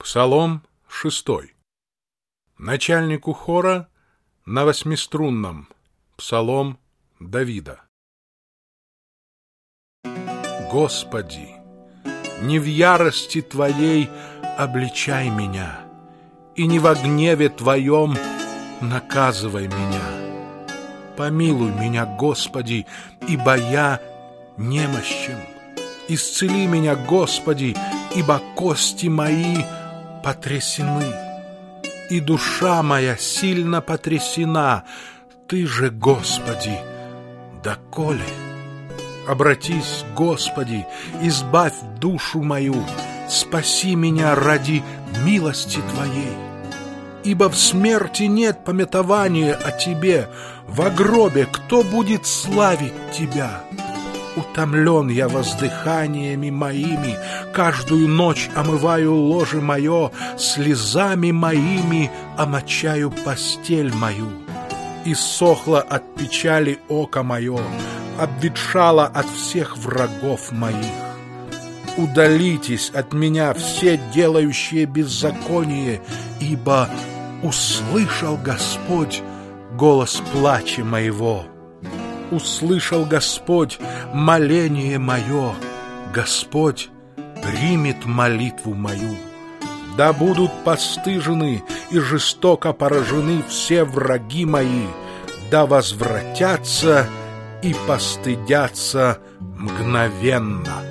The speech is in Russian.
Псалом 6. Начальнику хора на восьмиструнном. Псалом Давида. Господи, не в ярости Твоей обличай меня, и не во гневе Твоем наказывай меня. Помилуй меня, Господи, ибо я немощен. Исцели меня, Господи, ибо кости мои потрясены, и душа моя сильно потрясена. Ты же, Господи, доколе? Обратись, Господи, избавь душу мою, спаси меня ради милости Твоей. Ибо в смерти нет памятования о Тебе, в гробе кто будет славить Тебя? Утомлен я воздыханиями моими, каждую ночь омываю ложе мое, слезами моими омочаю постель мою. Иссохло от печали око мое, обветшало от всех врагов моих. Удалитесь от меня все делающие беззаконие, ибо услышал Господь голос плача моего. Услышал Господь моление мое, Господь примет молитву мою. Да будут постыжены и жестоко поражены все враги мои, да возвратятся и постыдятся мгновенно.